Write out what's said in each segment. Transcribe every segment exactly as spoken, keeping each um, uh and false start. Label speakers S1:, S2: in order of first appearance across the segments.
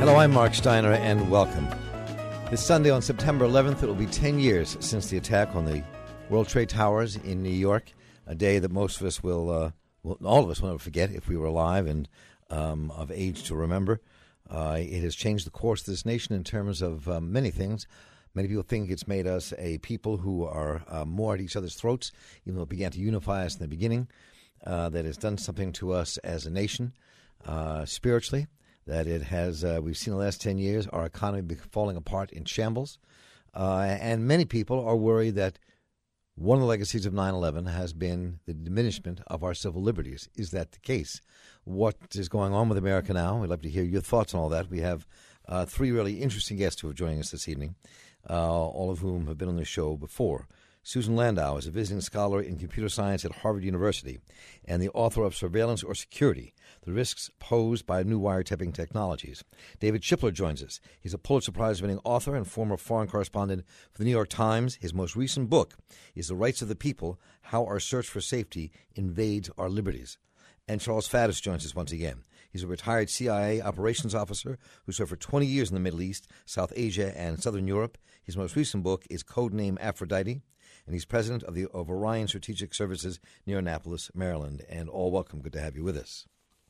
S1: Hello, I'm Mark Steiner, and welcome. This Sunday on September eleventh, it will be ten years since the attack on the World Trade Towers in New York, a day that most of us will, uh, will all of us will never forget if we were alive and um, of age to remember. Uh, it has changed the course of this nation in terms of um, many things. Many people think it's made us a people who are uh, more at each other's throats, even though it began to unify us in the beginning, uh, that has done something to us as a nation uh, spiritually. That it has, uh, we've seen the last ten years, our economy be falling apart in shambles. Uh, and many people are worried that one of the legacies of nine eleven has been the diminishment of our civil liberties. Is that the case? What is going on with America now? We'd love to hear your thoughts on all that. We have uh, three really interesting guests who are joining us this evening, uh, all of whom have been on the show before. Susan Landau is a visiting scholar in computer science at Harvard University and the author of Surveillance or Security, The Risks Posed by New Wiretapping Technologies. David Shipler joins us. He's a Pulitzer Prize-winning author and former foreign correspondent for the New York Times. His most recent book is The Rights of the People, How Our Search for Safety Invades Our Liberties. And Charles Faddis joins us once again. He's a retired C I A operations officer who served for twenty years in the Middle East, South Asia, and Southern Europe. His most recent book is Codename Aphrodite, and he's president of the of Orion Strategic Services near Annapolis, Maryland. And all welcome. Good to have you with us.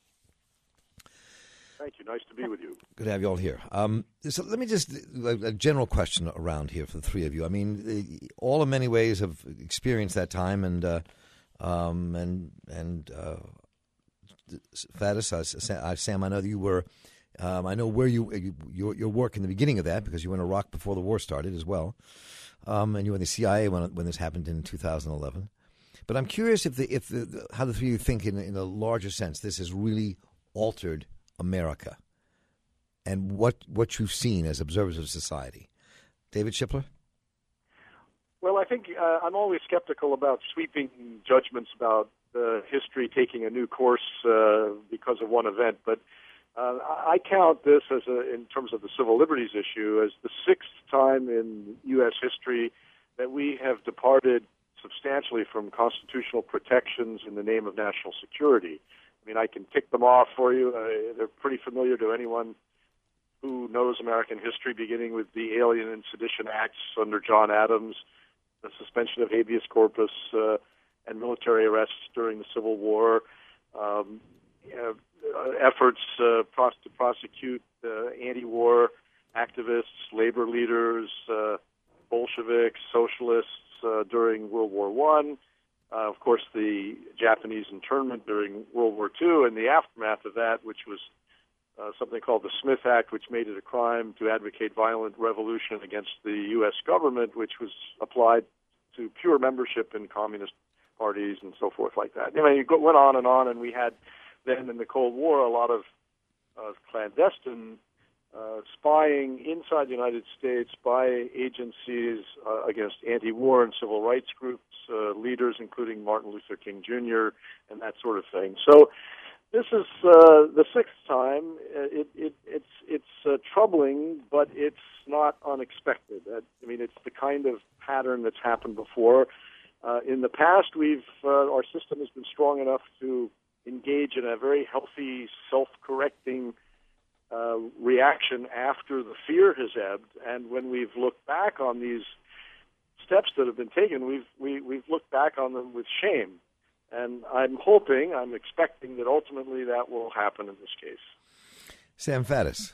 S2: Thank you. Nice to be with you.
S1: Good to have you all here. Um, so let me just, a, a general question around here for the three of you. I mean, all in many ways have experienced that time, and uh, um, and and uh, Faddis, uh, Sam, I know that you were, um, I know where you, you your, your work in the beginning of that, because you were in Iraq before the war started as well. Um, and you were in the C I A when when this happened in two thousand eleven. But I'm curious if the if the, the how the three of you think in in a larger sense this has really altered America, and what what you've seen as observers of society. David Shipler?
S2: Well, I think uh, I'm always skeptical about sweeping judgments about uh, history taking a new course uh, because of one event, but Uh, I count this as a, in terms of the civil liberties issue, as the sixth time in U S history that we have departed substantially from constitutional protections in the name of national security. I mean, I can tick them off for you. Uh, they're pretty familiar to anyone who knows American history, beginning with the Alien and Sedition Acts under John Adams, the suspension of habeas corpus, uh, and military arrests during the Civil War. Um, uh, efforts uh, pros- to prosecute uh, anti-war activists, labor leaders, uh, Bolsheviks, socialists uh, during World War One. Uh, of course, the Japanese internment during World War Two, and the aftermath of that, which was uh, something called the Smith Act, which made it a crime to advocate violent revolution against the U S government, which was applied to pure membership in communist parties and so forth like that. I mean, it went on and on, and we had then in the Cold War a lot of uh, clandestine uh, spying inside the United States by agencies uh, against anti-war and civil rights groups, uh, leaders including Martin Luther King Junior and that sort of thing. So this is uh, the sixth time. It, it, it's it's uh, troubling, but it's not unexpected. I mean, it's the kind of pattern that's happened before. Uh, in the past, we've uh, our system has been strong enough to engage in a very healthy, self-correcting uh, reaction after the fear has ebbed. And when we've looked back on these steps that have been taken, we've we, we've looked back on them with shame. And I'm hoping, I'm expecting that ultimately that will happen in this case.
S1: Sam Faddis.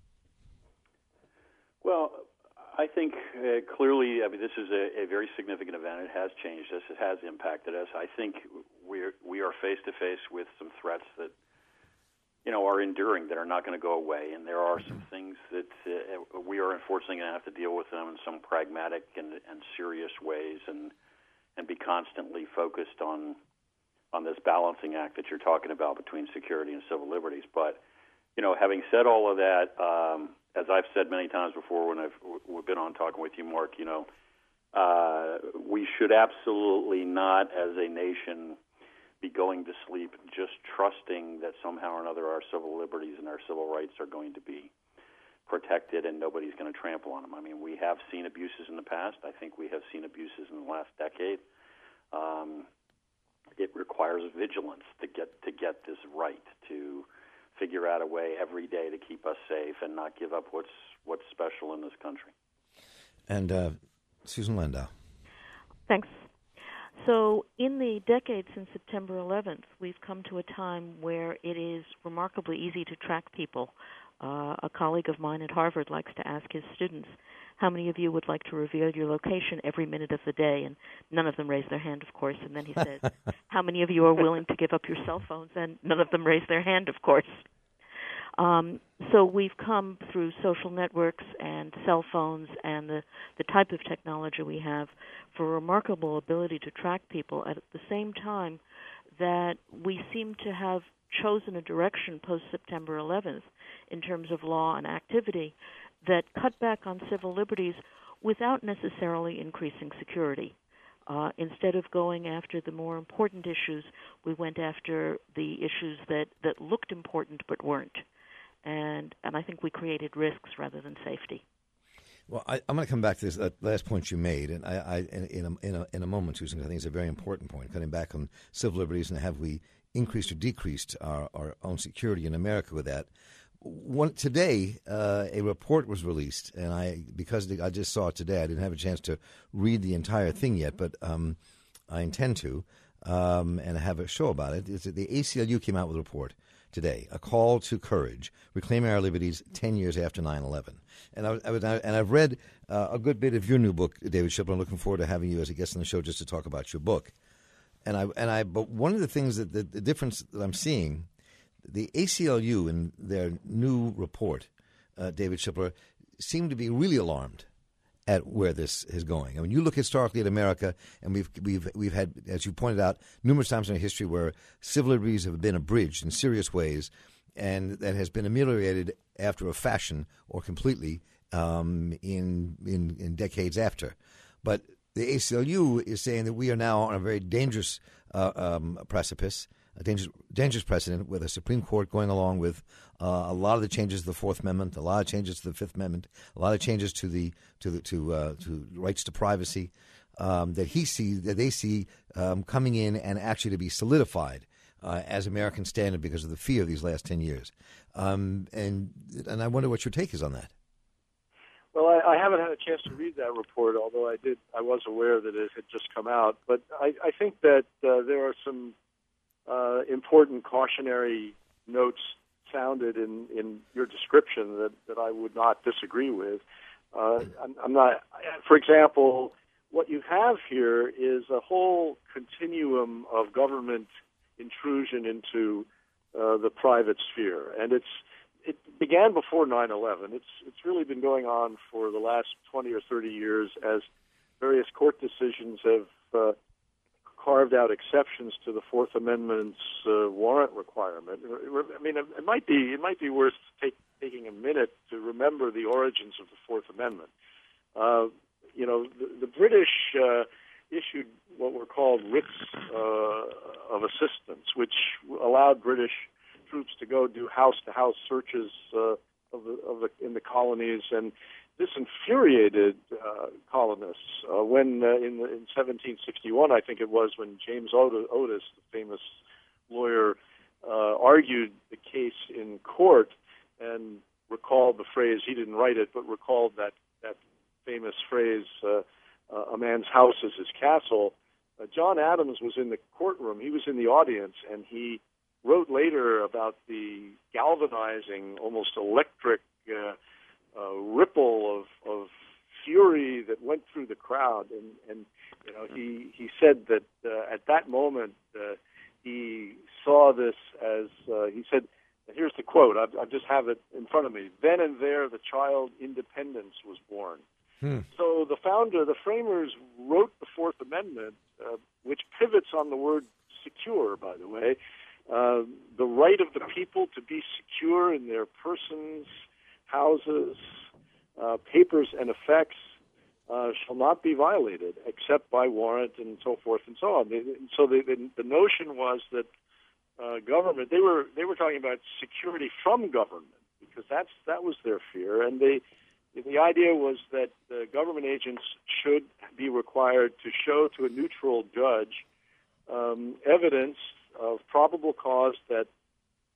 S3: Well, I think uh, clearly, I mean, this is a, a very significant event. It has changed us. It has impacted us. I think we're, we are face to face with some threats that, you know, are enduring, that are not going to go away. And there are some things that uh, we are unfortunately going to have to deal with them in some pragmatic and, and serious ways, and and be constantly focused on on this balancing act that you're talking about between security and civil liberties. But, you know, having said all of that, um, as I've said many times before when I've we've been on talking with you, Mark, you know, uh, we should absolutely not, as a nation, be going to sleep just trusting that somehow or another our civil liberties and our civil rights are going to be protected and nobody's going to trample on them. I mean, we have seen abuses in the past. I think we have seen abuses in the last decade. Um, it requires vigilance to get to get this right, to figure out a way every day to keep us safe and not give up what's what's special in this country.
S1: And uh, Susan Landau.
S4: Thanks. So in the decade since September eleventh, we've come to a time where it is remarkably easy to track people. Uh, a colleague of mine at Harvard likes to ask his students, how many of you would like to reveal your location every minute of the day? And none of them raise their hand, of course. And then he says, how many of you are willing to give up your cell phones? And none of them raise their hand, of course. Um, so we've come through social networks and cell phones and the, the type of technology we have for a remarkable ability to track people at the same time that we seem to have chosen a direction post-September eleventh in terms of law and activity that cut back on civil liberties without necessarily increasing security. Uh, instead of going after the more important issues, we went after the issues that, that looked important but weren't. And and I think we created risks rather than safety.
S1: Well, I, I'm going to come back to this uh, last point you made, and I, I in, in, a, in, a, in a moment, Susan, I think it's a very important point, cutting back on civil liberties and have we increased or decreased our, our own security in America with that. One, today, uh, a report was released, and I because I just saw it today, I didn't have a chance to read the entire thing yet, but um, I intend to, um, and I have a show about it. It's that the A C L U came out with a report today, a call to courage, reclaiming our liberties ten years after nine eleven. And I, I was, and I've read uh, a good bit of your new book, David Shipler. I'm looking forward to having you as a guest on the show just to talk about your book. And I and I, but one of the things that the, the difference that I'm seeing, the A C L U in their new report, uh, David Shipler, seem to be really alarmed at where this is going. I mean, you look historically at America, and we've we've we've had, as you pointed out, numerous times in our history where civil liberties have been abridged in serious ways, and that has been ameliorated after a fashion or completely um, in, in in decades after. But the A C L U is saying that we are now on a very dangerous uh, um, precipice, a dangerous, dangerous precedent with the Supreme Court going along with uh, a lot of the changes to the Fourth Amendment, a lot of changes to the Fifth Amendment, a lot of changes to the to the to uh, to rights to privacy um, that he sees that they see um, coming in and actually to be solidified uh, as American standard because of the fear of these last ten years. Um, and and I wonder what your take is on that.
S2: Well, I, I haven't had a chance to read that report, although I did. I was aware that it had just come out. But I, I think that uh, there are some uh, important cautionary notes sounded in, in your description that, that I would not disagree with. Uh, I'm, I'm not. For example, what you have here is a whole continuum of government intrusion into uh, the private sphere, and it's. It began before nine eleven. It's it's really been going on for the last twenty or thirty years as various court decisions have uh, carved out exceptions to the Fourth Amendment's uh, warrant requirement. I mean, it might be it might be worth take, taking a minute to remember the origins of the Fourth Amendment. Uh, you know, the, the British uh, issued what were called writs uh, of assistance, which allowed British troops to go do house-to-house searches uh, of the, of the, in the colonies, and this infuriated uh, colonists. Uh, when uh, in, in seventeen sixty-one, I think it was, when James Otis, Otis the famous lawyer, uh, argued the case in court and recalled the phrase, he didn't write it, but recalled that, that famous phrase, uh, uh, a man's house is his castle. Uh, John Adams was in the courtroom. He was in the audience, and he wrote later about the galvanizing, almost electric uh, uh, ripple of, of fury that went through the crowd. And, and you know, he, he said that uh, at that moment uh, he saw this as, uh, he said, here's the quote, I, I just have it in front of me, "Then and there the child independence was born." Hmm. So the founder, the framers wrote the Fourth Amendment, uh, which pivots on the word secure, by the way, Uh, the right of the people to be secure in their persons, houses, uh, papers, and effects uh, shall not be violated except by warrant and so forth and so on. They, so the, the, the notion was that uh, government, they were they were talking about security from government because that's that was their fear, and they the idea was that uh, government agents should be required to show to a neutral judge um, evidence of probable cause that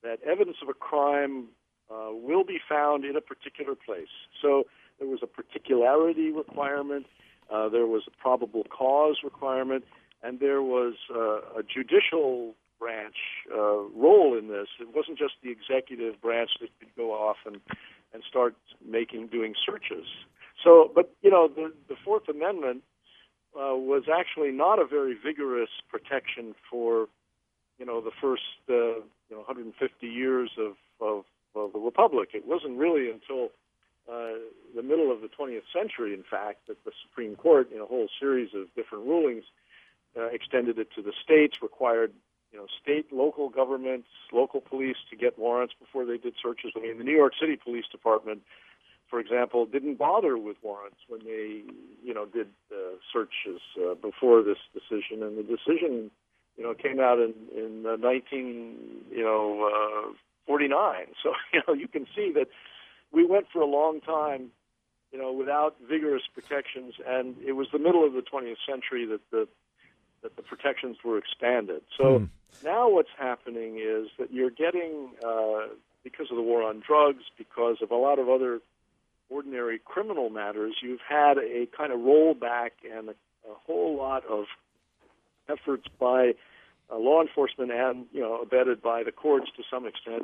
S2: that evidence of a crime uh, will be found in a particular place. So there was a particularity requirement, uh, there was a probable cause requirement, and there was uh, a judicial branch uh, role in this. It wasn't just the executive branch that could go off and, and start making, doing searches. So, but, you know, the, the Fourth Amendment uh, was actually not a very vigorous protection for, you know, the first, uh, you know, one hundred fifty years of, of, of the Republic. It wasn't really until uh, the middle of the twentieth century, in fact, that the Supreme Court, in a whole series of different rulings, uh, extended it to the states, required, you know, state, local governments, local police to get warrants before they did searches. I mean, the New York City Police Department, for example, didn't bother with warrants when they, you know, did uh, searches uh, before this decision, and the decision, you know, came out in in uh, nineteen, you know, uh, forty-nine. So, you know, you can see that we went for a long time, you know, without vigorous protections, and it was the middle of the twentieth century that the that the protections were expanded. So hmm. now what's happening is that you're getting, uh, because of the war on drugs, because of a lot of other ordinary criminal matters, you've had a kind of rollback and a, a whole lot of efforts by uh, law enforcement and, you know, abetted by the courts to some extent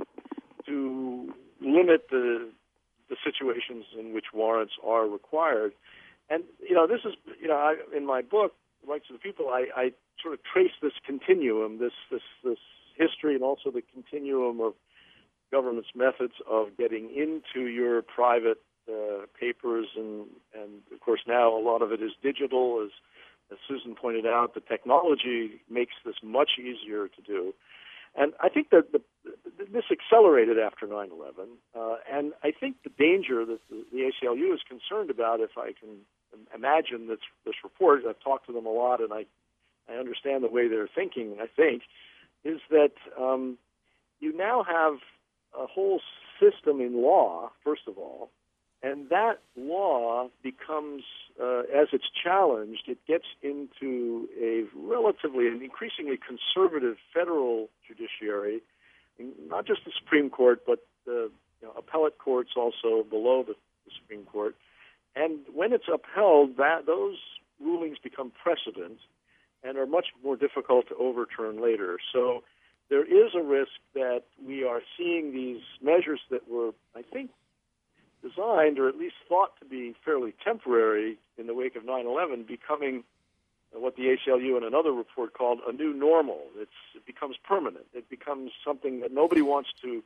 S2: to limit the the situations in which warrants are required. And, you know, this is, you know, I, in my book, Rights of the People, I, I sort of trace this continuum, this, this, this history, and also the continuum of government's methods of getting into your private uh, papers, and, and of course now a lot of it is digital. As, as Susan pointed out, the technology makes this much easier to do. And I think that the, this accelerated after nine eleven, uh, and I think the danger that the, the A C L U is concerned about, if I can imagine this, this report, I've talked to them a lot, and I, I understand the way they're thinking, I think, is that um, you now have a whole system in law, first of all, and that law becomes, uh, as it's challenged, it gets into a relatively, an increasingly conservative federal judiciary, not just the Supreme Court, but the you know, appellate courts also below the, the Supreme Court. And when it's upheld, that those rulings become precedent and are much more difficult to overturn later. So there is a risk that we are seeing these measures that were, I think, designed or at least thought to be fairly temporary in the wake of nine eleven becoming what the A C L U in another report called a new normal. It's, it becomes permanent. It becomes something that nobody wants to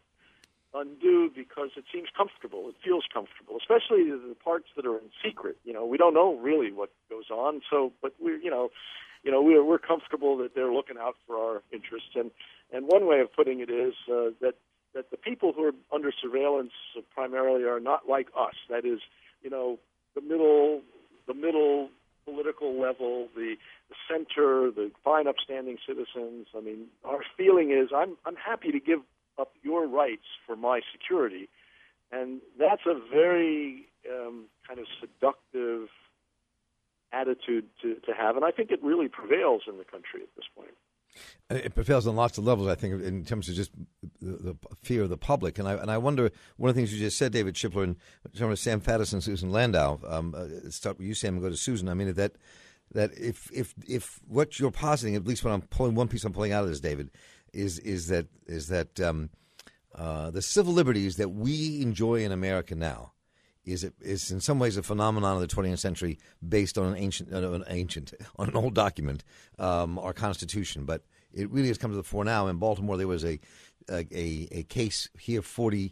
S2: undo because it seems comfortable. It feels comfortable, especially the parts that are in secret. You know, we don't know really what goes on. So, but we're, you know, you know, we're we're comfortable that they're looking out for our interests. And and one way of putting it is uh, that that the people who are under surveillance primarily are not like us. That is, you know, the middle, the middle political level, the, the center, the fine, upstanding citizens. I mean, our feeling is, I'm I'm happy to give up your rights for my security, and that's a very um, kind of seductive attitude to, to have, and I think it really prevails in the country at this point.
S1: It prevails on lots of levels, I think, in terms of just the, the fear of the public. And I and I wonder, one of the things you just said, David Shipler, in terms of Sam Faddis and Susan Landau, um, uh, start with you, Sam, and go to Susan. I mean, that that if if if what you're positing, at least when I'm pulling one piece I'm pulling out of this, David, is is that is that um, uh, the civil liberties that we enjoy in America now is it is in some ways a phenomenon of the twentieth century based on an ancient, uh, an ancient, on an old document, um, our Constitution. But it really has come to the fore now. In Baltimore, there was a a, a case here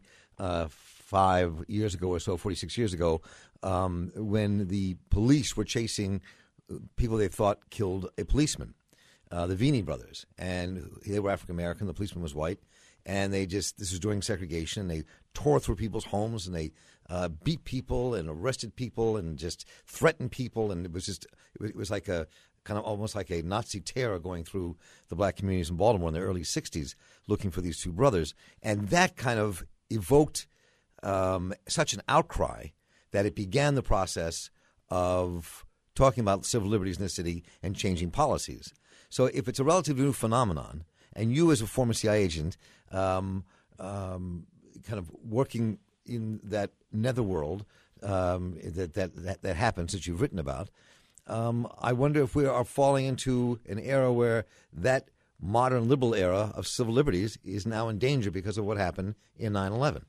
S1: forty-five years ago or so, forty-six years ago, um, when the police were chasing people they thought killed a policeman, uh, the Vini brothers, and they were African American. The policeman was white, and they just this was during segregation. They tore through people's homes and they uh, beat people and arrested people and just threatened people, and it was just it was, it was like a kind of almost like a Nazi terror going through the black communities in Baltimore in the early sixties, looking for these two brothers, and that kind of evoked um, such an outcry that it began the process of talking about civil liberties in the city and changing policies. So if it's a relatively new phenomenon, and you as a former C I A agent um, um, kind of working in that netherworld um, that, that that that happens that you've written about. Um, I wonder if we are falling into an era where that modern liberal era of civil liberties is now in danger because of what happened in nine eleven.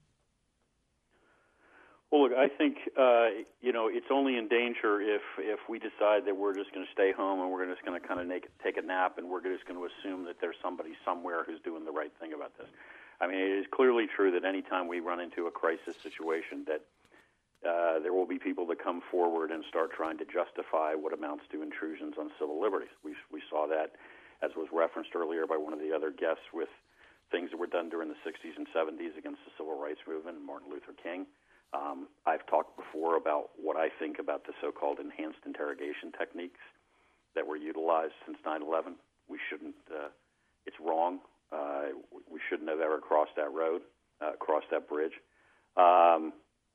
S3: Well, look, I think uh, you know it's only in danger if if we decide that we're just going to stay home and we're just going to kind of make, take a nap and we're just going to assume that there's somebody somewhere who's doing the right thing about this. I mean, it is clearly true that any time we run into a crisis situation, that uh, there will be people that come forward and start trying to justify what amounts to intrusions on civil liberties. We we saw that, as was referenced earlier by one of the other guests, with things that were done during the sixties and seventies against the civil rights movement and Martin Luther King. Um, I've talked before about what I think about the so-called enhanced interrogation techniques that were utilized since nine eleven. We shouldn't, uh, it's wrong. Uh, we shouldn't have ever crossed that road, uh, crossed that bridge. Um,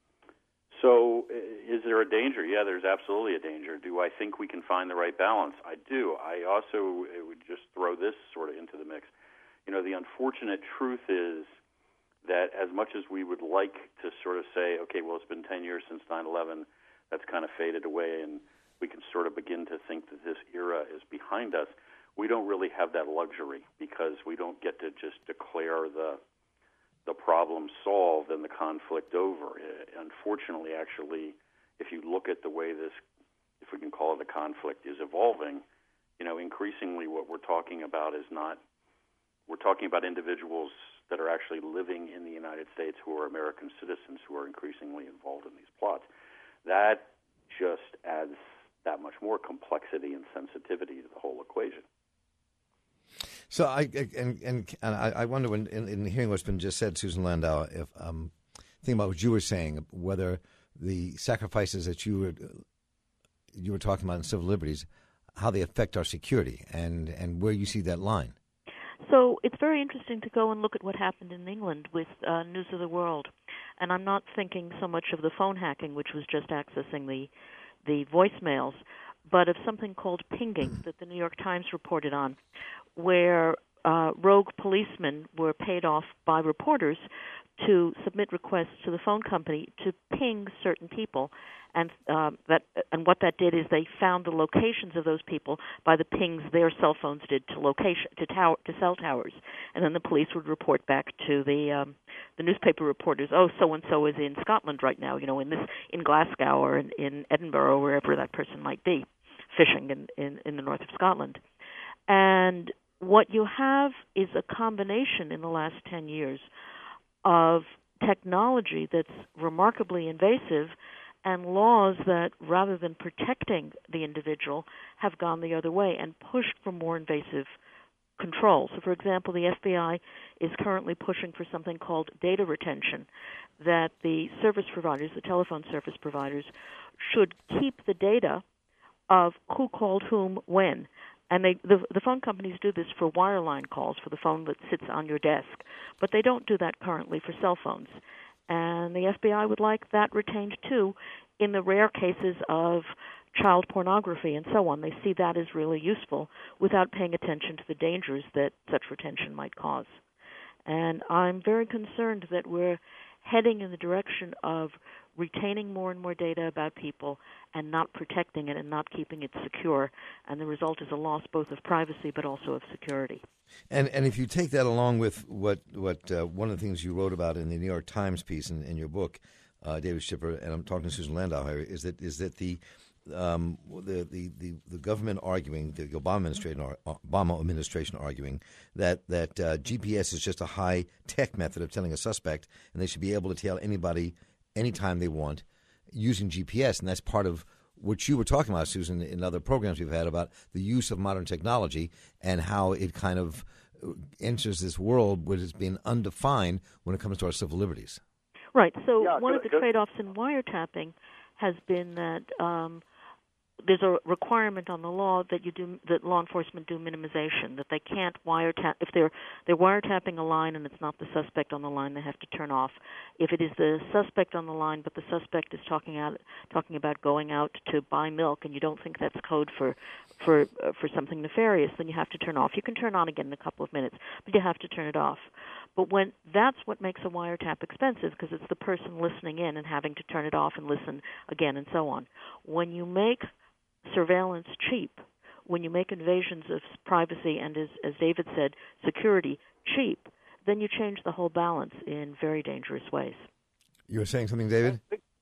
S3: so is there a danger? Yeah, there's absolutely a danger. Do I think we can find the right balance? I do. I also would just throw this sort of into the mix. You know, the unfortunate truth is that as much as we would like to sort of say, okay, well, it's been ten years since nine eleven, that's kind of faded away, and we can sort of begin to think that this era is behind us, we don't really have that luxury because we don't get to just declare the the problem solved and the conflict over. Uh, unfortunately, actually, if you look at the way this, if we can call it a conflict, is evolving, you know, increasingly what we're talking about is not, we're talking about individuals that are actually living in the United States who are American citizens who are increasingly involved in these plots. That just adds that much more complexity and sensitivity to the whole equation.
S1: So I and and, and I, I wonder, when in, in hearing what's been just said, Susan Landau, if um, think about what you were saying, whether the sacrifices that you were you were talking about in civil liberties, how they affect our security, and, and where you see that line.
S4: So it's very interesting to go and look at what happened in England with uh, News of the World. And I'm not thinking so much of the phone hacking, which was just accessing the the voicemails, but of something called pinging that the New York Times reported on, where uh, rogue policemen were paid off by reporters to submit requests to the phone company to ping certain people. And um, that and what that did is they found the locations of those people by the pings their cell phones did to location to tower to cell towers, and then the police would report back to the um, the newspaper reporters. Oh, so and so is in Scotland right now. You know, in this in Glasgow or in, in Edinburgh or wherever that person might be, fishing in, in in the north of Scotland. And what you have is a combination in the last ten years of technology that's remarkably invasive, and laws that, rather than protecting the individual, have gone the other way and pushed for more invasive control. So, for example, the F B I is currently pushing for something called data retention, that the service providers, the telephone service providers, should keep the data of who called whom when. And they, the, the phone companies do this for wireline calls, for the phone that sits on your desk, but they don't do that currently for cell phones. And the F B I would like that retained, too, in the rare cases of child pornography and so on. They see that as really useful without paying attention to the dangers that such retention might cause. And I'm very concerned that we're heading in the direction of retaining more and more data about people and not protecting it and not keeping it secure. And the result is a loss both of privacy but also of security.
S1: And and if you take that along with what what uh, one of the things you wrote about in the New York Times piece in, in your book, uh, David Schiffer, and I'm talking to Susan Landau here, is that is that the um, the, the, the, the government arguing, the Obama administration, Obama administration arguing that that uh, G P S is just a high tech method of telling a suspect, and they should be able to tell anybody anytime they want using G P S, and that's part of what you were talking about, Susan, in other programs we've had about the use of modern technology and how it kind of enters this world which has been undefined when it comes to our civil liberties.
S4: Right. So
S2: yeah,
S4: one
S2: good,
S4: of the
S2: good.
S4: trade-offs in wiretapping has been that um, there's a requirement on the law that you do that law enforcement do minimization, that they can't wiretap if they're they're wiretapping a line and it's not the suspect on the line, they have to turn off. If it is the suspect on the line but the suspect is talking out talking about going out to buy milk and you don't think that's code for for uh, for something nefarious, then you have to turn off. You can turn on again in a couple of minutes, but you have to turn it off. But when that's what makes a wiretap expensive, because it's the person listening in and having to turn it off and listen again and so on. When you make surveillance cheap, when you make invasions of privacy and, as, as David said, security cheap, then you change the whole balance in very dangerous ways.
S1: You were saying something, David?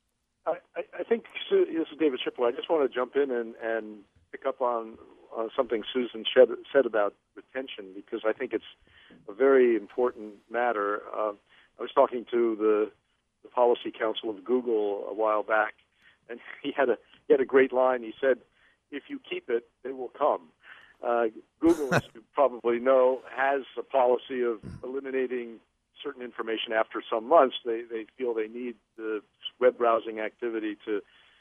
S2: I, I, I think, Sue, this is David Schipper. I just want to jump in and, and pick up on uh, something Susan shed, said about retention, because I think it's a very important matter. Uh, I was talking to the, the Policy Council of Google a while back, and he had a he had a great line. He said, "If you keep it, it will come." Uh, Google, as you probably know, has a policy of eliminating certain information after some months. They they feel they need the web browsing activity to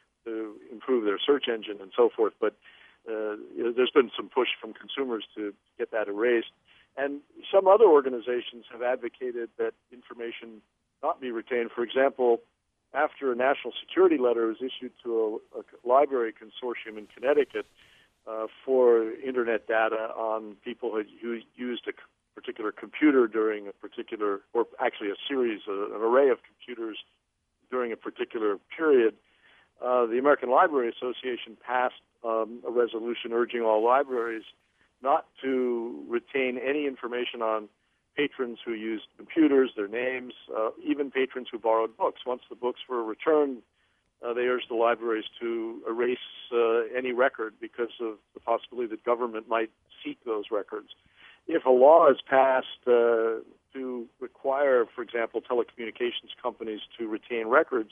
S2: to improve their search engine and so forth. But uh, you know, there's been some push from consumers to get that erased. And some other organizations have advocated that information not be retained. For example, after a national security letter was issued to a, a library consortium in Connecticut uh, for Internet data on people who had used a particular computer during a particular, or actually a series, uh, an array of computers during a particular period, uh, the American Library Association passed um, a resolution urging all libraries not to retain any information on patrons who used computers, their names, uh, even patrons who borrowed books. Once the books were returned, uh, they urged the libraries to erase uh, any record because of the possibility that government might seek those records. If a law is passed uh, to require, for example, telecommunications companies to retain records,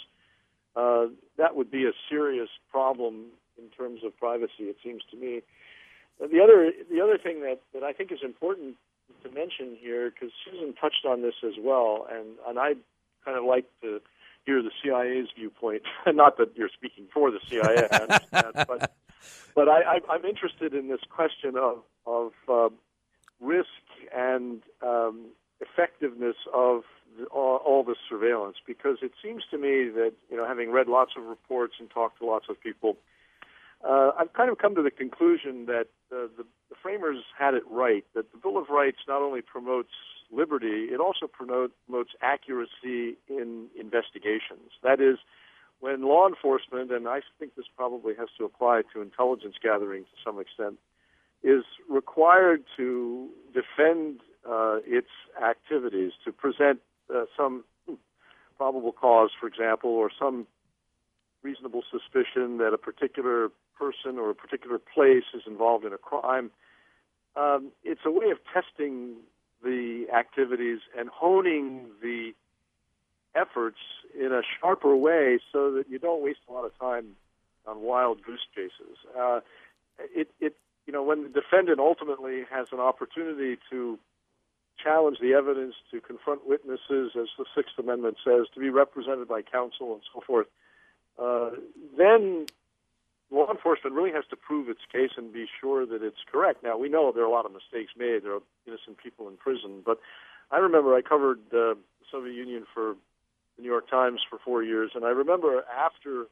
S2: uh, that would be a serious problem in terms of privacy, it seems to me. The other the other thing that, that I think is important to mention here, because Susan touched on this as well, and, and I kind of like to hear the C I A's viewpoint. Not that you're speaking for the C I A, I understand, but, but I, I, I'm interested in this question of, of uh, risk and um, effectiveness of the, all, all this surveillance, because it seems to me that, you know, having read lots of reports and talked to lots of people, uh, I've kind of come to the conclusion that uh, the, the framers had it right, that the Bill of Rights not only promotes liberty, it also promote, promotes accuracy in investigations. That is, when law enforcement, and I think this probably has to apply to intelligence gathering to some extent, is required to defend uh, its activities, to present uh, some probable cause, for example, or some reasonable suspicion that a particular person or a particular place is involved in a crime. Um, it's a way of testing the activities and honing the efforts in a sharper way so that you don't waste a lot of time on wild goose chases. Uh, it, it You know, when the defendant ultimately has an opportunity to challenge the evidence, to confront witnesses, as the Sixth Amendment says, to be represented by counsel and so forth, uh, then law enforcement really has to prove its case and be sure that it's correct. Now, we know there are a lot of mistakes made. There are innocent people in prison. But I remember I covered uh, the Soviet Union for the New York Times for four years, and I remember after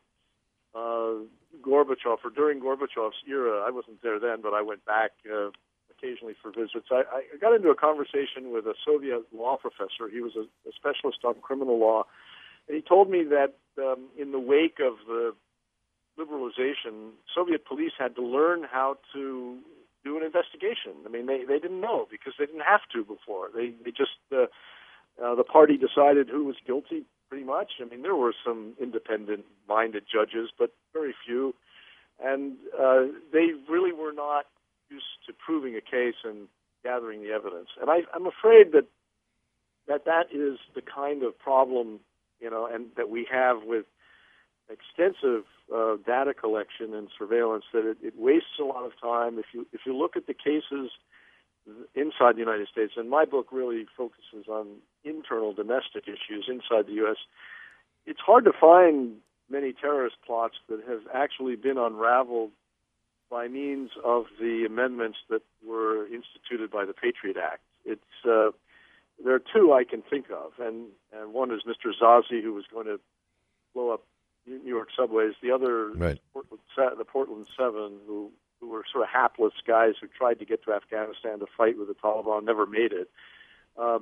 S2: Uh, Gorbachev, or during Gorbachev's era, I wasn't there then, but I went back uh, occasionally for visits. I, I got into a conversation with a Soviet law professor. He was a, a specialist on criminal law, and he told me that um, in the wake of the liberalization, Soviet police had to learn how to do an investigation. I mean, they, they didn't know because they didn't have to before. They, they just, uh, uh, the party decided who was guilty, pretty much. I mean, there were some independent-minded judges, but very few. And uh, they really were not used to proving a case and gathering the evidence. And I, I'm afraid that, that that is the kind of problem, you know, and that we have with extensive uh, data collection and surveillance, that it, it wastes a lot of time. If you if you look at the cases inside the United States, and my book really focuses on internal domestic issues inside the U S, it's hard to find many terrorist plots that have actually been unraveled by means of the amendments that were instituted by the Patriot Act. It's uh, there are two I can think of, and, and one is Mister Zazi, who was going to blow up New York subways. The other,
S1: right.
S2: Portland, the Portland Seven, who who were sort of hapless guys who tried to get to Afghanistan to fight with the Taliban, never made it. Um,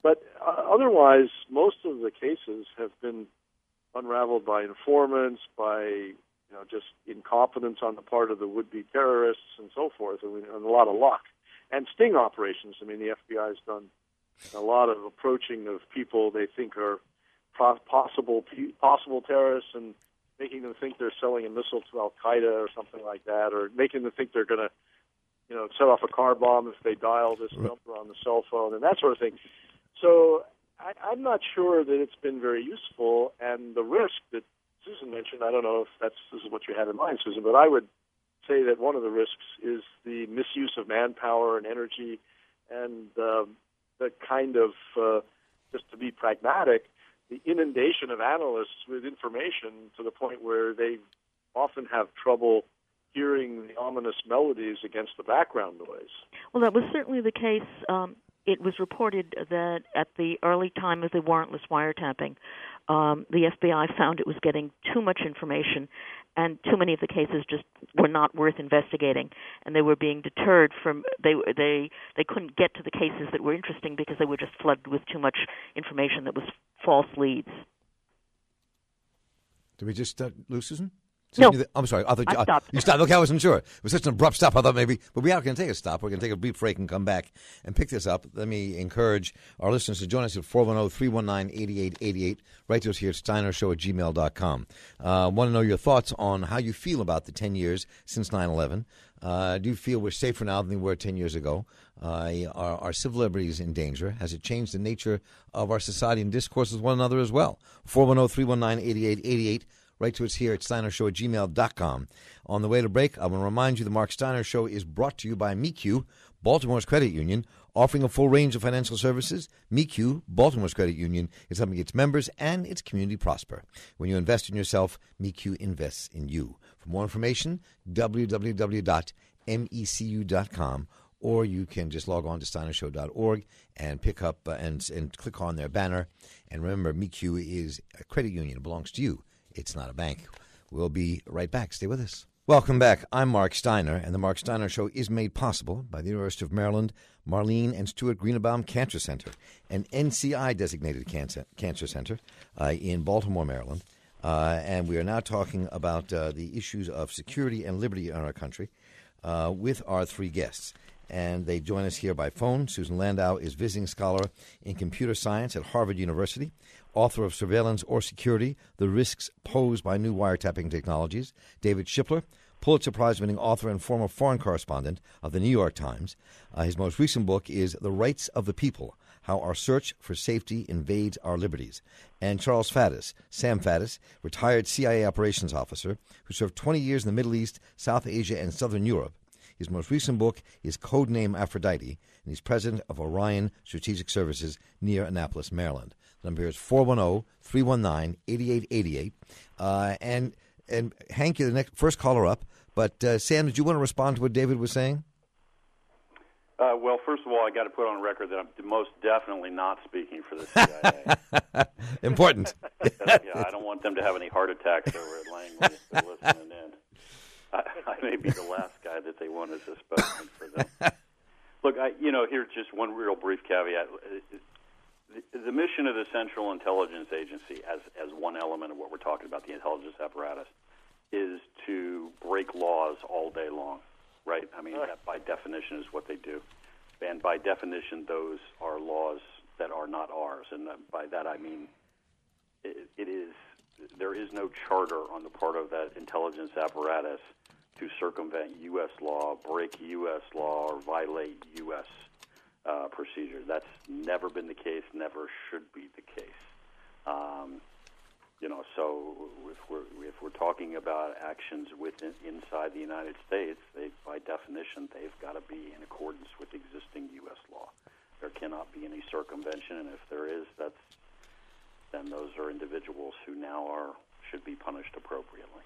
S2: But uh, otherwise, most of the cases have been unraveled by informants, by you know just incompetence on the part of the would-be terrorists and so forth, and, and a lot of luck. And sting operations. I mean, the F B I has done a lot of approaching of people they think are possible possible terrorists and making them think they're selling a missile to Al-Qaeda or something like that, or making them think they're going to, you know, set off a car bomb if they dial this number on the cell phone and that sort of thing. So I, I'm not sure that it's been very useful, and the risk that Susan mentioned, I don't know if that's this is what you had in mind, Susan, but I would say that one of the risks is the misuse of manpower and energy and uh, the kind of, uh, just to be pragmatic, the inundation of analysts with information to the point where they often have trouble hearing the ominous melodies against the background noise.
S4: Well, that was certainly the case. Um, it was reported that at the early time of the warrantless wiretapping, um, the F B I found it was getting too much information, and too many of the cases just were not worth investigating, and they were being deterred from they they they couldn't get to the cases that were interesting because they were just flooded with too much information that was false leads.
S1: Did we just uh, lose Susan?
S4: No.
S1: I'm sorry. I thought
S4: I
S1: you,
S4: stopped.
S1: You stopped. Okay, I wasn't sure. It was such an abrupt stop. I thought maybe, but we are going to take a stop. We're going to take a brief break and come back and pick this up. Let me encourage our listeners to join us at four one zero, three one nine, eight eight eight eight. Write to us here at steiner show at gmail dot com. I uh, want to know your thoughts on how you feel about the ten years since nine eleven. Uh, do you feel we're safer now than we were ten years ago? Uh, are, are civil liberties in danger? Has it changed the nature of our society and discourse with one another as well? four one zero, three one nine, eight eight eight eight. Write to us here at steiner show at gmail dot com. On the way to break, I want to remind you the Mark Steiner Show is brought to you by M E Q, Baltimore's credit union, offering a full range of financial services. M E Q, Baltimore's credit union, is helping its members and its community prosper. When you invest in yourself, M E Q invests in you. For more information, w w w dot m e c u dot com, or you can just log on to steiner show dot org and pick up uh, and, and click on their banner. And remember, M E Q is a credit union. It belongs to you. It's not a bank. We'll be right back. Stay with us. Welcome back. I'm Mark Steiner, and the Mark Steiner Show is made possible by the University of Maryland Marlene and Stuart Greenebaum Cancer Center, an N C I-designated cancer, cancer center uh, in Baltimore, Maryland. Uh, and we are now talking about uh, the issues of security and liberty in our country uh, with our three guests. And they join us here by phone. Susan Landau is visiting scholar in computer science at Harvard University, author of Surveillance or Security, The Risks Posed by New Wiretapping Technologies. David Shipler, Pulitzer Prize-winning author and former foreign correspondent of the New York Times. Uh, his most recent book is The Rights of the People, How Our Search for Safety Invades Our Liberties. And Charles Faddis, Sam Faddis, retired C I A operations officer who served twenty years in the Middle East, South Asia, and Southern Europe. His most recent book is Codename Aphrodite, and he's president of Orion Strategic Services near Annapolis, Maryland. The number here is four one zero, three one nine, eight eight eight eight. Uh, and, and Hank, you're the next, first caller up. But, uh, Sam, did you want to respond to what David was saying?
S3: Uh, well, first of all, I got to put on record that I'm most definitely not speaking for the C I A.
S1: Important.
S3: yeah, I don't want them to have any heart attacks over at Langley if they're listening in. I, I may be the last guy that they want as a spokesman for them. Look, I, you know, here's just one real brief caveat. The, the mission of the Central Intelligence Agency, as as one element of what we're talking about, the intelligence apparatus, is to break laws all day long, right? I mean, that by definition is what they do. And by definition, those are laws that are not ours. And by that I mean it, it is there is no charter on the part of that intelligence apparatus to circumvent U S law, break U S law, or violate U S uh, procedures. That's never been the case, never should be the case. Um, you know, so if we're if we're talking about actions within inside the United States, they, by definition, they've got to be in accordance with existing U S law. There cannot be any circumvention, and if there is, that's then those are individuals who now are should be punished appropriately.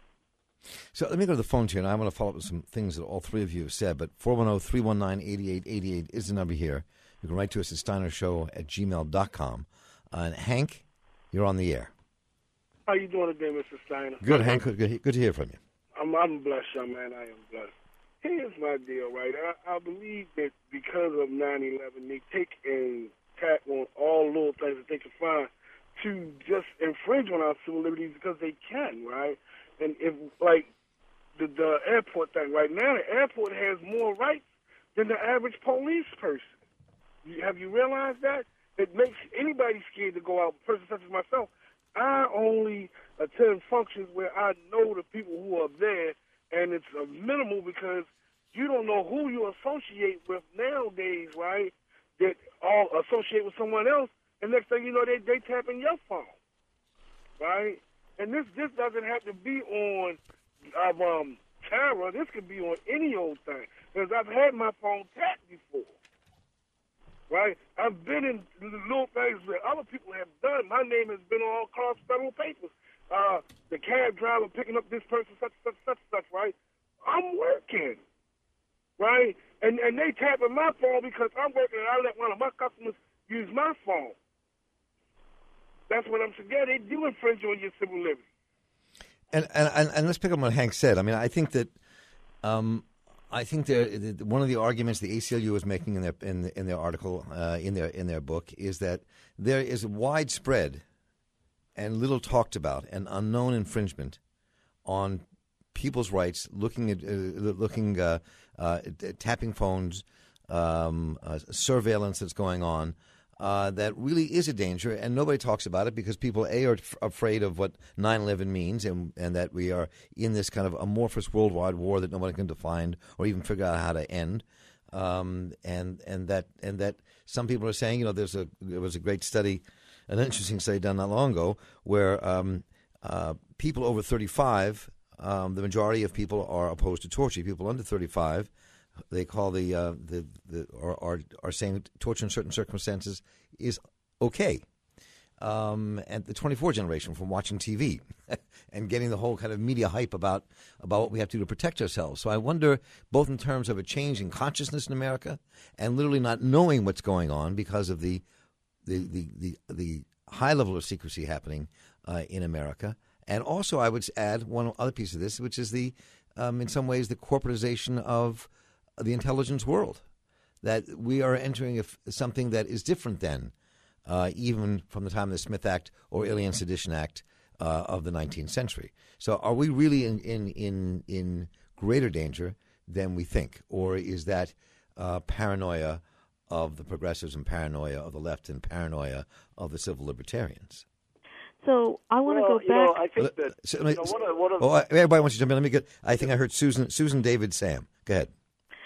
S1: So let me go to the phones here, and I want to follow up with some things that all three of you have said. But four one zero, three one nine, eight eight eight eight is the number here. You can write to us at steiner show at gmail dot com. Uh, and Hank, you're on the air.
S5: How you doing today, Mister Steiner?
S1: Good, Hank. Good, good to hear from you.
S5: I'm, I'm blessed, young man. I am blessed. Here's my deal, right? I, I believe that because of nine eleven, they take in tap on all little things that they can find to just infringe on our civil liberties because they can, right? And if, like, the, the airport thing, right now the airport has more rights than the average police person. You, have you realized that? It makes anybody scared to go out. A person such as myself, I only attend functions where I know the people who are there, and it's a minimal because you don't know who you associate with nowadays, right? That all associate with someone else, and next thing you know, they they tap in your phone, right? And this this doesn't have to be on of um terror. This could be on any old thing. Because I've had my phone tapped before, right? I've been in little things that other people have done. My name has been on all across federal papers. Uh, the cab driver picking up this person, such, such, such, such, right? I'm working, right? And and they tapping my phone because I'm working and I let one of my customers use my phone. That's what I'm saying. Yeah, they do infringe on your civil liberty.
S1: And, and and let's pick up on what Hank said. I mean, I think that um, I think there, one of the arguments the A C L U is making in their in, in their article uh, in their in their book is that there is widespread and little talked about and unknown infringement on people's rights, looking at uh, looking uh, uh, tapping phones, um, uh, surveillance that's going on. Uh, that really is a danger, and nobody talks about it because people, A, are f- afraid of what nine eleven means and, and that we are in this kind of amorphous worldwide war that nobody can define or even figure out how to end. Um, and and that and that some people are saying, you know, there's a there was a great study, an interesting study done not long ago, where um, uh, people over thirty-five, um, the majority of people are opposed to torture. People under thirty-five, they call the uh, the the or are are saying torture in certain circumstances is okay. Um, and the twenty-four generation from watching T V and getting the whole kind of media hype about about what we have to do to protect ourselves. So I wonder, both in terms of a change in consciousness in America and literally not knowing what's going on because of the the the the, the high level of secrecy happening uh, in America, and also I would add one other piece of this, which is the um, in some ways the corporatization of the intelligence world, that we are entering a, something that is different than uh, even from the time of the Smith Act or Alien Sedition Act uh, of the nineteenth century. So are we really in, in, in, in greater danger than we think? Or is that uh, paranoia of the progressives and paranoia of the left and paranoia of the civil libertarians?
S4: So I want to
S2: well,
S4: go back.
S2: You know, I think that
S1: so,
S2: you know, one of, one of
S1: oh, everybody wants to jump in. Let me get. I think I heard Susan, Susan, David, Sam. Go ahead.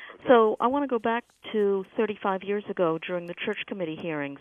S4: So I want to go back to thirty-five years ago during the Church Committee hearings,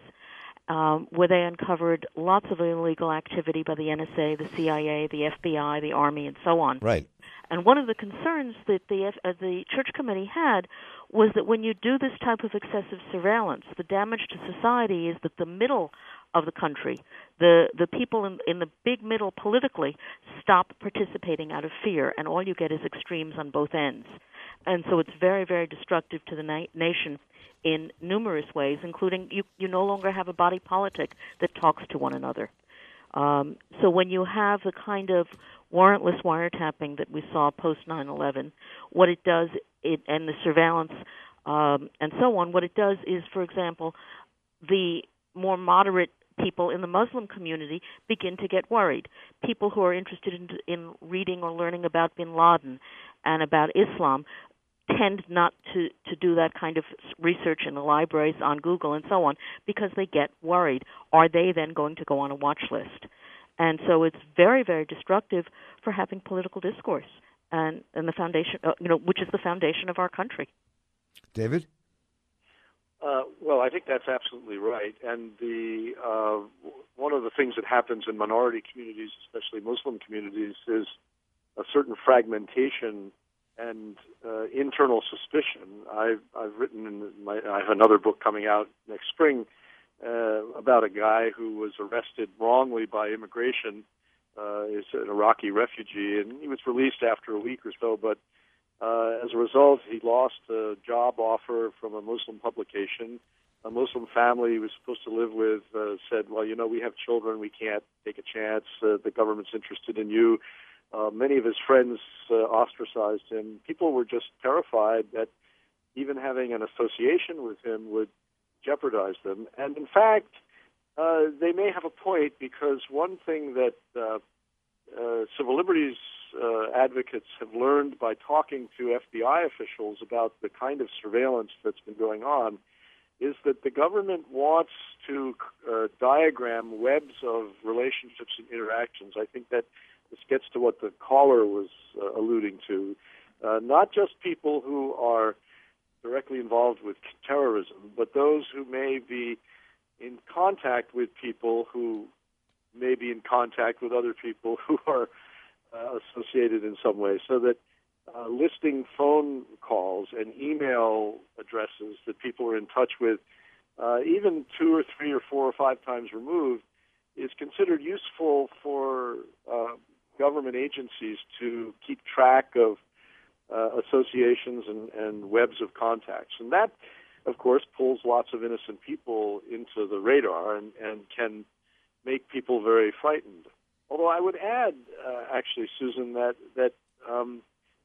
S4: um, where they uncovered lots of illegal activity by the N S A, the C I A, the F B I, the Army, and so on.
S1: Right.
S4: And one of the concerns that the F- uh, the Church Committee had was that when you do this type of excessive surveillance, the damage to society is that the middle of the country, the the people in, in the big middle politically, stop participating out of fear, and all you get is extremes on both ends. And so it's very, very destructive to the na- nation in numerous ways, including you, you no longer have a body politic that talks to one another. Um, so when you have the kind of warrantless wiretapping that we saw post nine eleven, what it does, it, and the surveillance um, and so on, what it does is, for example, the more moderate people in the Muslim community begin to get worried. People who are interested in, in reading or learning about bin Laden and about Islam tend not to, to do that kind of research in the libraries, on Google, and so on, because they get worried. Are they then going to go on a watch list? And so it's very, very destructive for having political discourse, and, and the foundation, uh, you know, which is the foundation of our country.
S1: David?
S2: Uh, well, I think that's absolutely right. And the uh, one of the things that happens in minority communities, especially Muslim communities, is a certain fragmentation and uh, internal suspicion. I've I've written in my I have another book coming out next spring uh, about a guy who was arrested wrongly by immigration. Uh, he's an Iraqi refugee, and he was released after a week or so. But uh, as a result, he lost a job offer from a Muslim publication. A Muslim family he was supposed to live with uh, said, "Well, you know, we have children. We can't take a chance. Uh, the government's interested in you." Uh, many of his friends uh, ostracized him. People were just terrified that even having an association with him would jeopardize them. And in fact, uh, they may have a point, because one thing that uh, uh, civil liberties uh, advocates have learned by talking to F B I officials about the kind of surveillance that's been going on is that the government wants to uh, diagram webs of relationships and interactions. I think that this gets to what the caller was uh, alluding to. Uh, not just people who are directly involved with terrorism, but those who may be in contact with people who may be in contact with other people who are uh, associated in some way, so that uh, listing phone calls and email addresses that people are in touch with, uh, even two or three or four or five times removed, is considered useful for uh, government agencies to keep track of uh, associations and, and webs of contacts. And that, of course, pulls lots of innocent people into the radar and, and can make people very frightened. Although I would add, uh, actually, Susan, that, that um,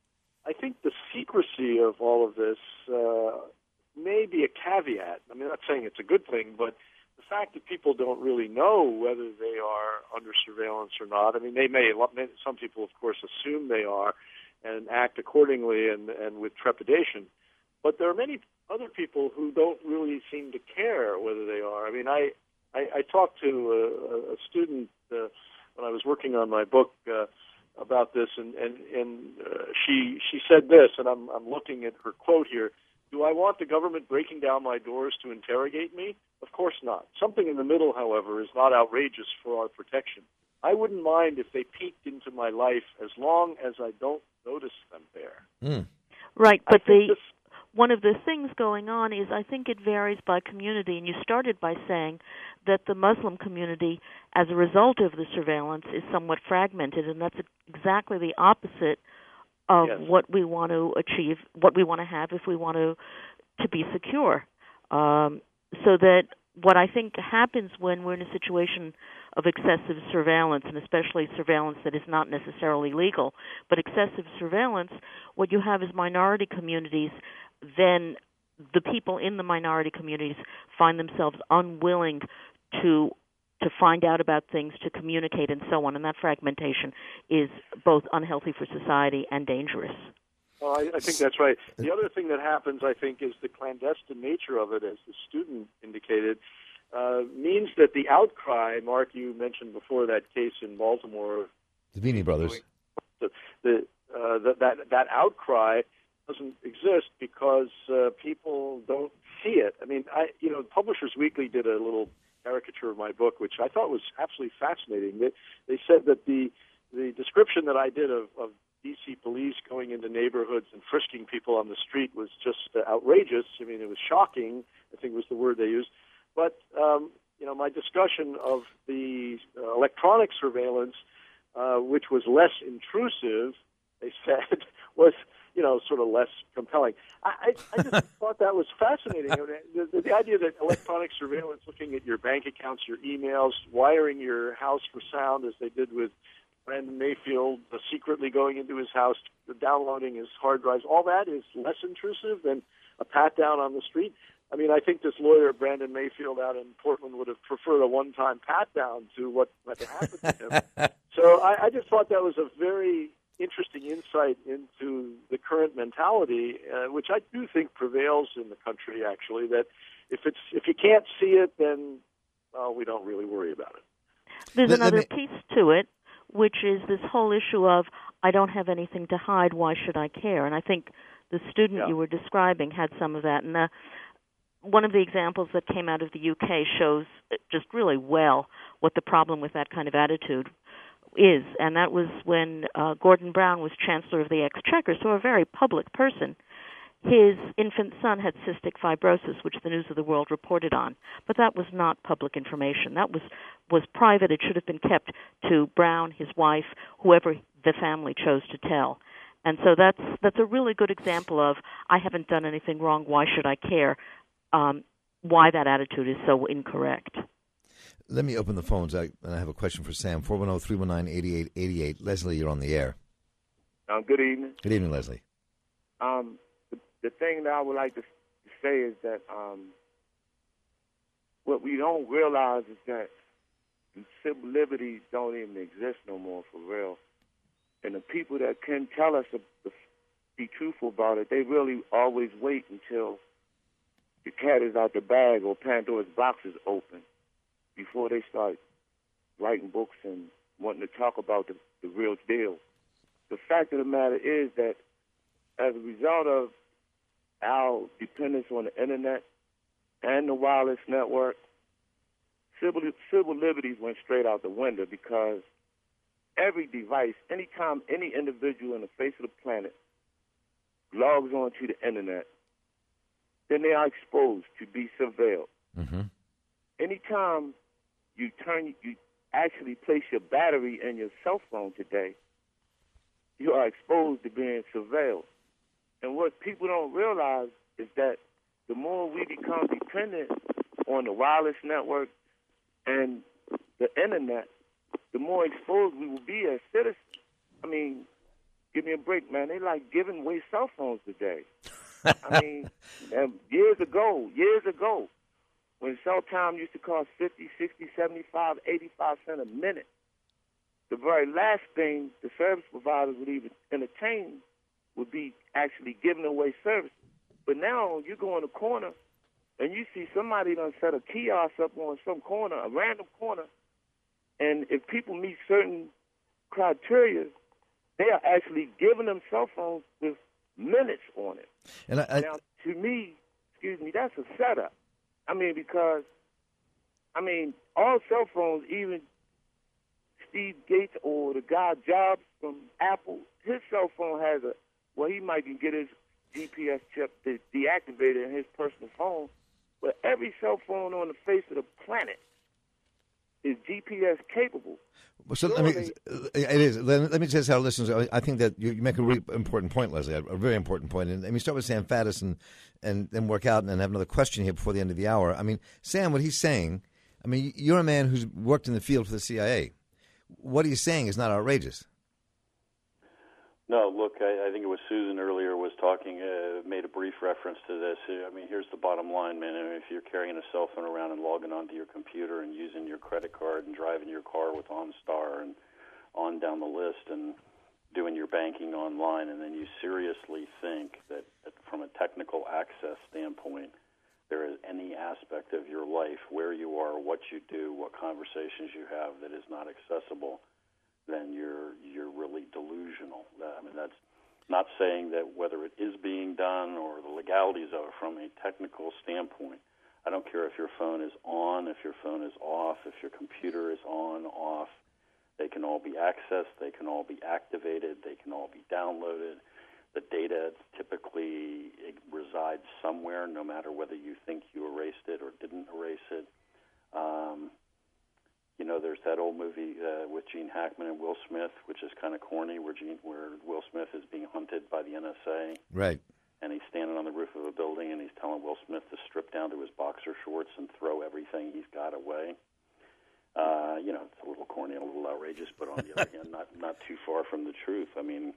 S2: I think the secrecy of all of this uh, may be a caveat. I mean, I'm not saying it's a good thing, but the fact that people don't really know whether they are under surveillance or not, I mean, they may, some people, of course, assume they are and act accordingly and, and with trepidation. But there are many other people who don't really seem to care whether they are. I mean, I, I, I talked to a, a student uh, when I was working on my book uh, about this, and, and, and uh, she she said this, and I'm, I'm looking at her quote here: "Do I want the government breaking down my doors to interrogate me? Of course not. Something in the middle, however, is not outrageous for our protection. I wouldn't mind if they peeked into my life as long as I don't notice them there."
S1: Mm.
S4: Right, but the
S2: this,
S4: one of the things going on is I think it varies by community, and you started by saying that the Muslim community, as a result of the surveillance, is somewhat fragmented, and that's exactly the opposite of
S2: yes.
S4: what we want to achieve, what we want to have if we want to to be secure. Um, so that what I think happens when we're in a situation of excessive surveillance, and especially surveillance that is not necessarily legal, but excessive surveillance, what you have is minority communities, then the people in the minority communities find themselves unwilling to to find out about things, to communicate, and so on, and that fragmentation is both unhealthy for society and dangerous.
S2: Well, I, I think that's right. The other thing that happens, I think, is the clandestine nature of it, as the student indicated, uh, means that the outcry, Mark, you mentioned before that case in Baltimore,
S1: the Beanie Brothers,
S2: the, the, uh, the, that that outcry doesn't exist because uh, people don't see it. I mean, I, you know, Publishers Weekly did a little caricature of my book, which I thought was absolutely fascinating. They, they said that the the description that I did of, of D C police going into neighborhoods and frisking people on the street was just uh, outrageous. I mean, it was shocking, I think was the word they used. But, um, you know, my discussion of the uh, electronic surveillance, uh, which was less intrusive, they said, was, you know, sort of less compelling. I, I, I just thought that was fascinating. The, the, the idea that electronic surveillance, looking at your bank accounts, your emails, wiring your house for sound, as they did with Brandon Mayfield, uh, secretly going into his house, downloading his hard drives, all that is less intrusive than a pat-down on the street. I mean, I think this lawyer, Brandon Mayfield, out in Portland, would have preferred a one-time pat-down to what, what happened to him. So I, I just thought that was a very interesting insight into the current mentality, uh, which I do think prevails in the country, actually, that if it's if you can't see it, then well, we don't really worry about it.
S4: There's
S1: Let- let
S4: another
S1: me-
S4: piece to it, which is this whole issue of, I don't have anything to hide, why should I care? And I think the student
S2: Yeah.
S4: you were describing had some of that. And uh, one of the examples that came out of the U K shows just really well what the problem with that kind of attitude is, and that was when uh, Gordon Brown was Chancellor of the Exchequer, so a very public person. His infant son had cystic fibrosis, which the News of the World reported on, but that was not public information. That was was private. It should have been kept to Brown, his wife, whoever the family chose to tell. And so that's that's a really good example of, I haven't done anything wrong, why should I care? Um, why that attitude is so incorrect.
S1: Let me open the phones, I, and I have a question for Sam. four one zero, three one nine, eight eight eight eight. Leslie, you're on the air.
S6: Um, good evening.
S1: Good evening, Leslie.
S6: Um, the, the thing that I would like to say is that um, what we don't realize is that civil liberties don't even exist no more for real. And the people that can tell us to, to be truthful about it, they really always wait until the cat is out the bag or Pandora's box is open before they start writing books and wanting to talk about the, the real deal. The fact of the matter is that as a result of our dependence on the internet and the wireless network, civil, civil liberties went straight out the window because every device, anytime any individual on the face of the planet logs onto the internet, then they are exposed to be surveilled.
S1: Mm-hmm.
S6: Anytime you turn, you actually place your battery in your cell phone today, you are exposed to being surveilled. And what people don't realize is that the more we become dependent on the wireless network and the internet, the more exposed we will be as citizens. I mean, give me a break, man. They like giving away cell phones today. I mean, and years ago, years ago, when cell time used to cost fifty, sixty, seventy-five, eighty-five cents a minute, the very last thing the service providers would even entertain would be actually giving away services. But now you go in a corner and you see somebody done set a kiosk up on some corner, a random corner, and if people meet certain criteria, they are actually giving them cell phones with minutes on it.
S1: And I, I,
S6: now, to me, excuse me, that's a setup. I mean, because, I mean, all cell phones, even Steve Gates or the guy Jobs from Apple, his cell phone has a, well, he might can get his G P S chip de- deactivated in his personal phone, but every cell phone on the face of the planet is G P S capable.
S1: So let me, it is. Let, let me just tell our listeners, I think that you make a really important point, Leslie, a very important point. And let me start with Sam Faddis and, and then work out and have another question here before the end of the hour. I mean, Sam, what he's saying, I mean, you're a man who's worked in the field for the C I A. What he's saying is not outrageous.
S3: No, look, I, I think it was Susan earlier was talking, uh, made a brief reference to this. I mean, here's the bottom line, man. I mean, if you're carrying a cell phone around and logging onto your computer and using your credit card and driving your car with OnStar and on down the list and doing your banking online, and then you seriously think that, that from a technical access standpoint, there is any aspect of your life, where you are, what you do, what conversations you have that is not accessible, then you're you're really delusional. I mean, that's not saying that whether it is being done or the legalities of it from a technical standpoint. I don't care if your phone is on, if your phone is off, if your computer is on, off. They can all be accessed. They can all be activated. They can all be downloaded. The data typically it resides somewhere, no matter whether you think you erased it or didn't erase it. Um, You know, there's that old movie uh, with Gene Hackman and Will Smith, which is kind of corny, where Gene, where Will Smith is being hunted by the N S A.
S1: Right.
S3: And he's standing on the roof of a building, and he's telling Will Smith to strip down to his boxer shorts and throw everything he's got away. Uh, you know, it's a little corny and a little outrageous, but on the other hand, not not too far from the truth. I mean,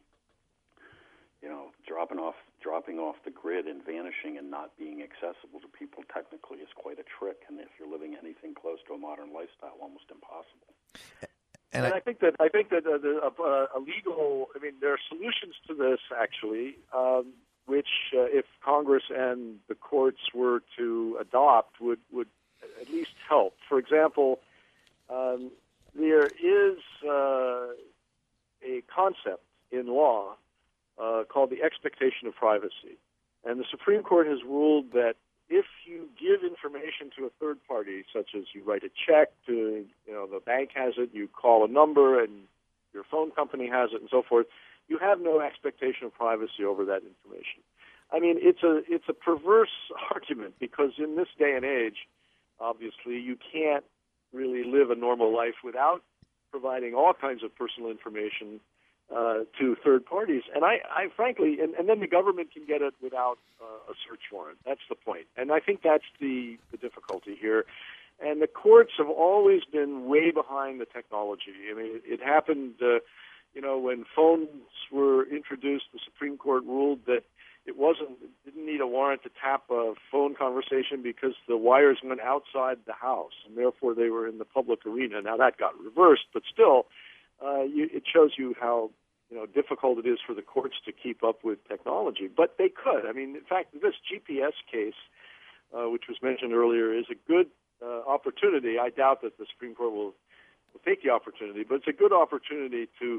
S3: you know, dropping off dropping off the grid and vanishing and not being accessible to people technically is quite a trick. And if you're living anything close to a modern lifestyle, almost impossible.
S2: And, and I, I think that I think that uh, the, uh, a legal. I mean, there are solutions to this actually, um, which uh, if Congress and the courts were to adopt, would would at least help. For example, um, there is uh, a concept in law Uh, called the expectation of privacy. And the Supreme Court has ruled that if you give information to a third party, such as you write a check to, you know, the bank has it, you call a number and your phone company has it and so forth, you have no expectation of privacy over that information. I mean, it's a it's a perverse argument because in this day and age, obviously, you can't really live a normal life without providing all kinds of personal information Uh, to third parties. And I, I frankly, and, and then the government can get it without uh, a search warrant. That's the point. And I think that's the, the difficulty here. And the courts have always been way behind the technology. I mean, it, it happened, uh, you know, when phones were introduced, the Supreme Court ruled that it wasn't it didn't need a warrant to tap a phone conversation because the wires went outside the house, and therefore they were in the public arena. Now that got reversed, but still, uh, you, it shows you how you know difficult it is for the courts to keep up with technology. But they could. I mean, in fact, this G P S case, uh, which was mentioned earlier, is a good uh, opportunity. I doubt that the Supreme Court will, will take the opportunity, but it's a good opportunity to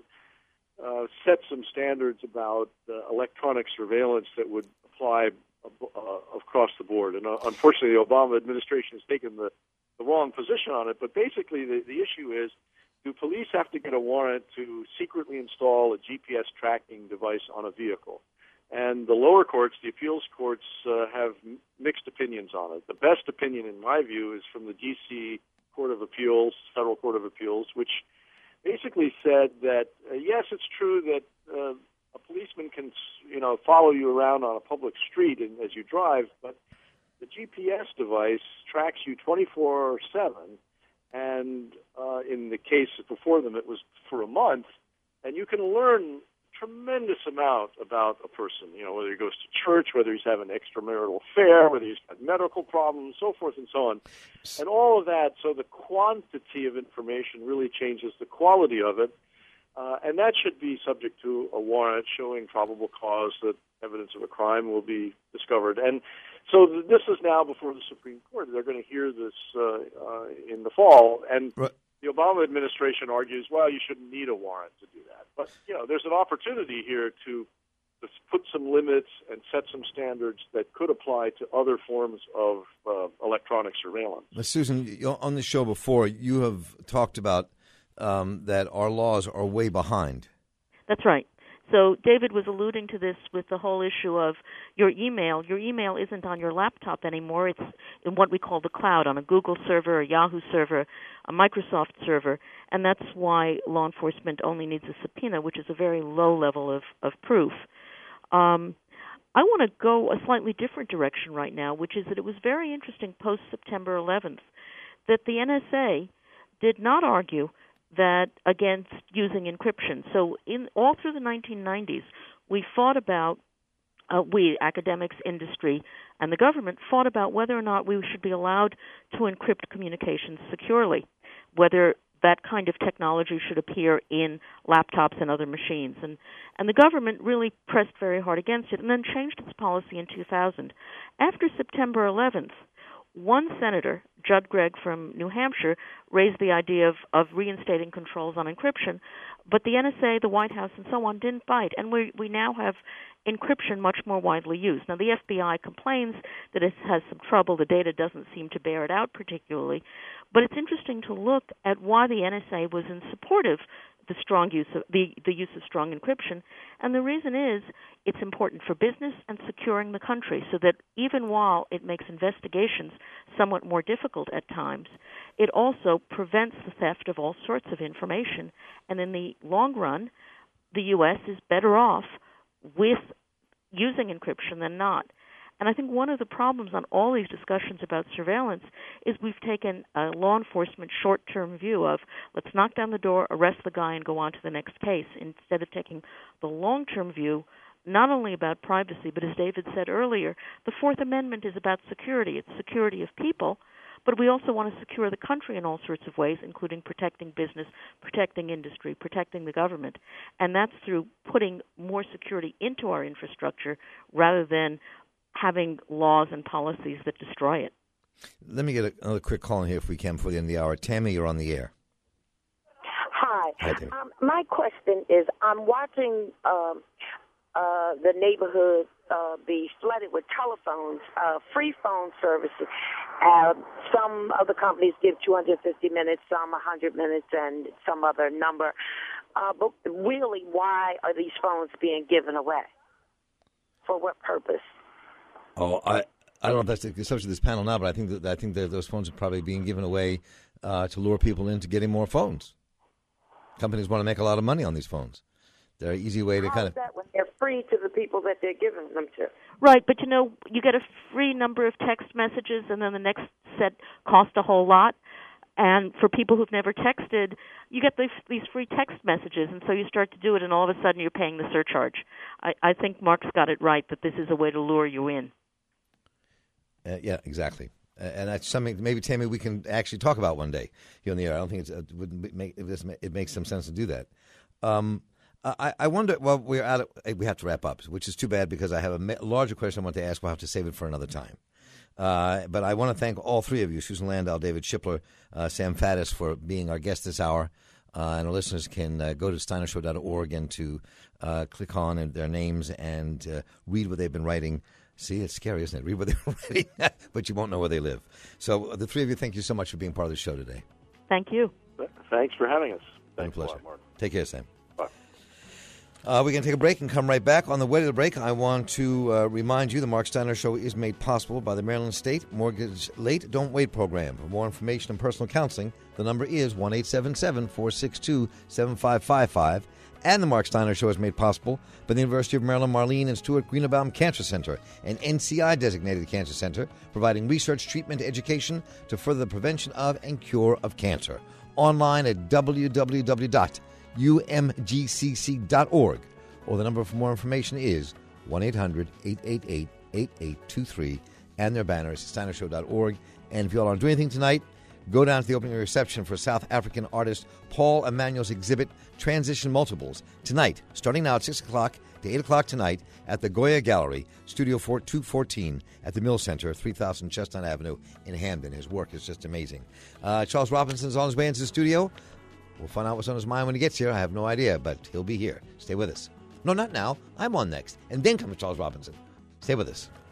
S2: Uh, set some standards about uh, electronic surveillance that would apply uh, across the board. And uh, unfortunately, the Obama administration has taken the, the wrong position on it. But basically, the, the issue is, do police have to get a warrant to secretly install a G P S tracking device on a vehicle? And the lower courts, the appeals courts, uh, have m- mixed opinions on it. The best opinion, in my view, is from the D C Court of Appeals, Federal Court of Appeals, which basically said that, uh, yes, it's true that uh, a policeman can, you know, follow you around on a public street and, as you drive, but the G P S device tracks you twenty-four seven, and uh, in the case before them, it was for a month, and you can learn tremendous amount about a person, you know, whether he goes to church, whether he's having extramarital affair, whether he's got medical problems, so forth and so on. And all of that, so the quantity of information really changes the quality of it, uh, and that should be subject to a warrant showing probable cause that evidence of a crime will be discovered. And so th- this is now before the Supreme Court. They're going to hear this uh, uh, in the fall, and right. The Obama administration argues, well, you shouldn't need a warrant to do that. But, you know, there's an opportunity here to, to put some limits and set some standards that could apply to other forms of uh, electronic surveillance.
S1: Now, Susan, on the show before, you have talked about um, that our laws are way behind.
S4: That's right. So David was alluding to this with the whole issue of your email. Your email isn't on your laptop anymore. It's in what we call the cloud, on a Google server, a Yahoo server, a Microsoft server, and that's why law enforcement only needs a subpoena, which is a very low level of, of proof. Um, I want to go a slightly different direction right now, which is that it was very interesting post-September eleventh that the N S A did not argue that against using encryption. So in all through the nineteen nineties, we fought about, uh, we, academics, industry, and the government fought about whether or not we should be allowed to encrypt communications securely, whether that kind of technology should appear in laptops and other machines. And, and the government really pressed very hard against it and then changed its policy in two thousand. After September eleventh, one senator, Judd Gregg from New Hampshire, raised the idea of, of reinstating controls on encryption, but the N S A, the White House, and so on didn't bite, and we we now have encryption much more widely used. Now, the F B I complains that it has some trouble. The data doesn't seem to bear it out particularly, but it's interesting to look at why the N S A was in support of the strong use of the, the use of strong encryption, and the reason is it's important for business and securing the country, so that even while it makes investigations somewhat more difficult at times, it also prevents the theft of all sorts of information, and in the long run, the U S is better off with using encryption than not. And I think one of the problems on all these discussions about surveillance is we've taken a law enforcement short-term view of let's knock down the door, arrest the guy, and go on to the next case, instead of taking the long-term view not only about privacy, but as David said earlier, the Fourth Amendment is about security. It's security of people, but we also want to secure the country in all sorts of ways, including protecting business, protecting industry, protecting the government. And that's through putting more security into our infrastructure rather than having laws and policies that destroy it.
S1: Let me get another quick call in here if we can before the end of the hour. Tammy, you're on the air.
S7: Hi.
S1: Hi,
S7: um, my question is, I'm watching um, uh, the neighborhood uh, be flooded with telephones, uh, free phone services. Uh, some of the companies give two hundred fifty minutes, some one hundred minutes, and some other number. Uh, but really, why are these phones being given away? For what purpose?
S1: Oh, I, I don't know if that's the subject of this panel now, but I think that I think that those phones are probably being given away uh, to lure people into getting more phones. Companies want to make a lot of money on these phones. They're an easy way to
S7: How
S1: kind
S7: is
S1: of.
S7: that when they're free to the people that they're giving them to?
S4: Right, but you know, you get a free number of text messages, and then the next set cost a whole lot. And for people who've never texted, you get these, these free text messages, and so you start to do it, and all of a sudden you're paying the surcharge. I, I think Mark's got it right that this is a way to lure you in.
S1: Uh, yeah, exactly. Uh, and that's something maybe, Tammy, we can actually talk about one day here on the air. I don't think it's, it would make it, it makes some sense to do that. Um, I, I wonder. Well, we're out. Of, we have to wrap up, which is too bad because I have a ma- larger question I want to ask. We'll have to save it for another time. Uh, but I want to thank all three of you, Susan Landau, David Shipler, uh, Sam Faddis, for being our guest this hour. Uh, and our listeners can uh, go to steiner show dot org and to uh, click on their names and uh, read what they've been writing. See, it's scary, isn't it? Read what they're writing, but you won't know where they live. So uh, the three of you, thank you so much for being part of the show today.
S4: Thank you.
S2: Thanks for having us.
S1: Thanks a pleasure.
S2: A lot, Mark.
S1: Take care, Sam.
S2: Bye.
S1: Uh, we're going to take a break and come right back. On the way to the break, I want to uh, remind you the Mark Steiner Show is made possible by the Maryland State Mortgage Late Don't Wait program. For more information and personal counseling, the number is one eight seven seven, four six two, seven five five five. And the Mark Steiner Show is made possible by the University of Maryland Marlene and Stuart Greenebaum Cancer Center, an N C I-designated cancer center, providing research, treatment, education to further the prevention of and cure of cancer. Online at w w w dot u m g c c dot org, or the number for more information is one eight hundred, eight eight eight, eight eight two three, and their banner is steiner show dot org. And if you all aren't doing anything tonight, go down to the opening reception for South African artist Paul Emmanuel's exhibit, Transition Multiples, tonight, starting now at six o'clock to eight o'clock tonight at the Goya Gallery, Studio two fourteen at the Mill Center, three thousand Chestnut Avenue in Hamden. His work is just amazing. Uh, Charles Robinson's on his way into the studio. We'll find out what's on his mind when he gets here. I have no idea, but he'll be here. Stay with us. No, not now. I'm on next. And then comes Charles Robinson. Stay with us.